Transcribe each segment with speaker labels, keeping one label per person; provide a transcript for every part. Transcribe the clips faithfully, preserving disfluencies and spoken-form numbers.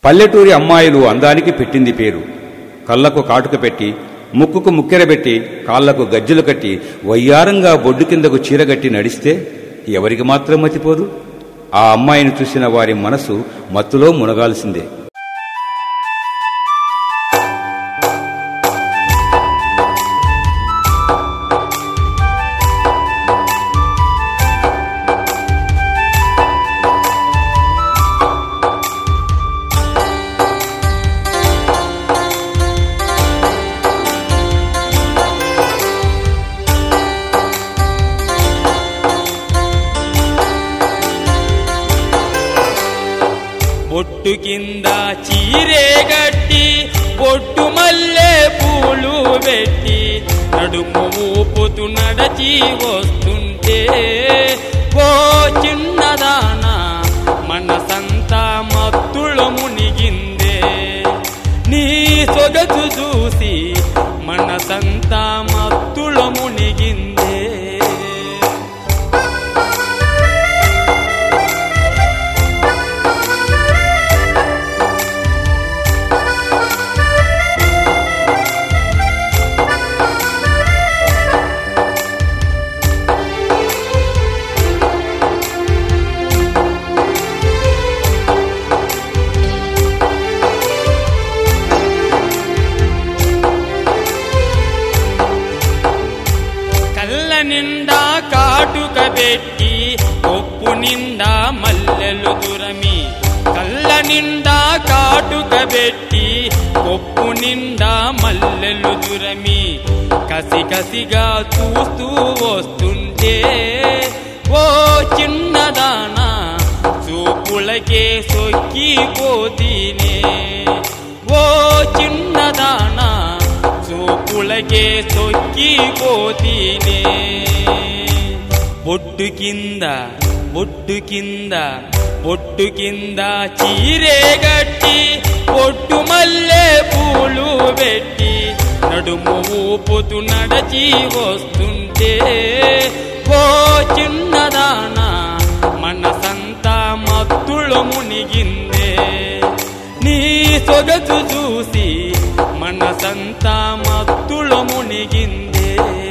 Speaker 1: పల్లెటూరి అమ్మాయిలు అందానికి పెట్టింది పేరు. కళ్ళకు కాటుక పెట్టి, ముక్కుకు ముక్కెరబెట్టి, కాళ్లకు గజ్జెలు కట్టి, వయ్యారంగా బొడ్డు కిందకు చీరగట్టి నడిస్తే ఎవరికి మాత్రం మతిపోదు? ఆ అమ్మాయిని చూసిన వారి మనసు మత్తులో మునగాల్సిందే.
Speaker 2: బొట్టు కింద చీరే గట్టి, బొట్టు మల్లె పూలు పెట్టి, నడుము ఊపుతూ నడచి వస్తుంటే ఓ చిన్నదానా మనసంతా మత్తులో మునిగిందే. నీ సొగసు చూసి మనసంతా మత్తులో మునిగిందే. నిండా కాటుక పెట్టి, కొప్పు నిండా మల్లెలు దురమి, కళ్ళ నిండా కాటుక పెట్టి, కొప్పు నిండా మల్లెలు దురమి, కసి కసిగా చూస్తూ వస్తుంటే ఓ చిన్నదానా చూపులకే సొక్కిపోతీనే. ఓ చిన్నదానా చూపులకే సొక్కిపోతీనే. బొట్టు కింద బొట్టు కింద బొట్టు కింద చీరే గట్టి, బొట్టు మల్లె పూలు పెట్టి, నడుము ఊపుతూ నడచి వస్తుంటే ఓ చిన్నదానా మనసంతా మత్తులో మునిగిందే. నీ సొగసు చూసి మనసంతా మత్తులో మునిగిందే.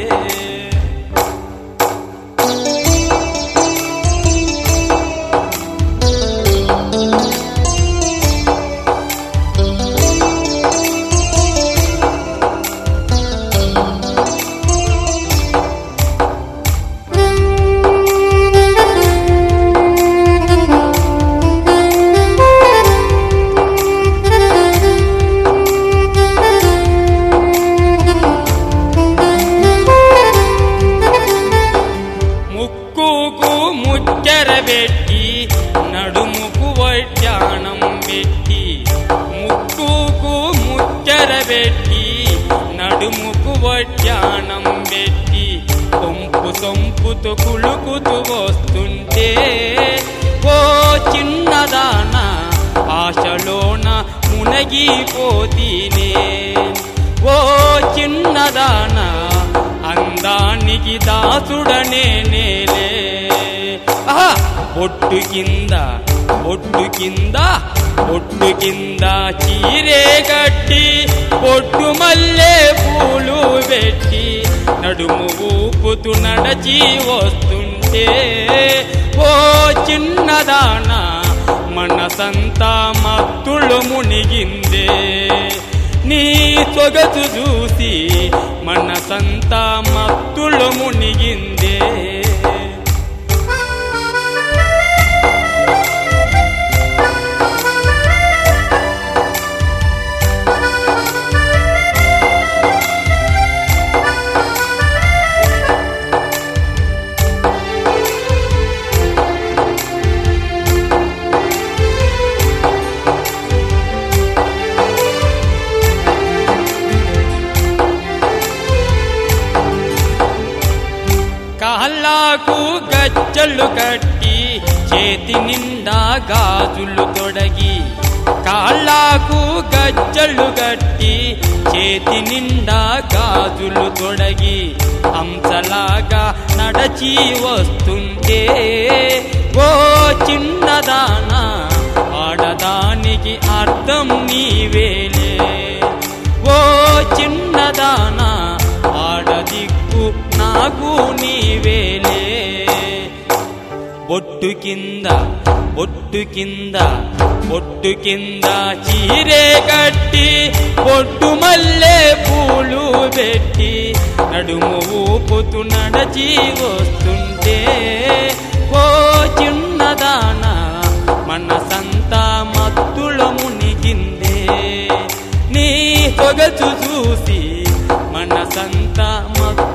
Speaker 2: ముక్కెరబెట్టి, నడుముకు వడ్డాణం పెట్టి, ముక్కుకు ముక్కెరబెట్టి, నడుముకు వడ్డాణం పెట్టి, కొంపు సొంపుతో కులుకుతూ వస్తుంటే ఓ చిన్నదానా ఆశలోన మునగిపోతీనే. ఓ చిన్నదానా అందానికి దాసుడనే నేలే. బొట్టు కింద బొట్టు కింద బొట్టు కింద చీరే గట్టి, బొట్టు మల్లె పూలు పెట్టి, నడుము ఊపుతూ నడచి వస్తుంటే ఓ చిన్నదానా మనసంతా మత్తులో మునిగిందే. నీ సొగసు చూసి మనసంతా మత్తులో మునిగిందే. కాళ్ళకు గజ్జలు కట్టి, చేతి నిండా గాజులు తొడగి, కాళ్ళకు గజ్జలు కట్టి, చేతి నిండా గాజులు తొడగి, హంసలాగా నడచి వస్తుంటే ఓ చిన్నదానా ఆడదాని అన్నదానికి అర్థం నీవేలే. ఓ చిన్నదానా ఆడదిక్కు నాకు నీవేలే. బొట్టు కింద బొట్టు కింద బొట్టు కింద చీరే కట్టి బొట్టు మల్లె పూలు పెట్టి నడుము ఊపుతూ నడచి వస్తుంటే ఓ చిన్నదానా మనసంతా మత్తులో మునిగిందే. నీ సొగసు చూసి మనసంతా మత్తు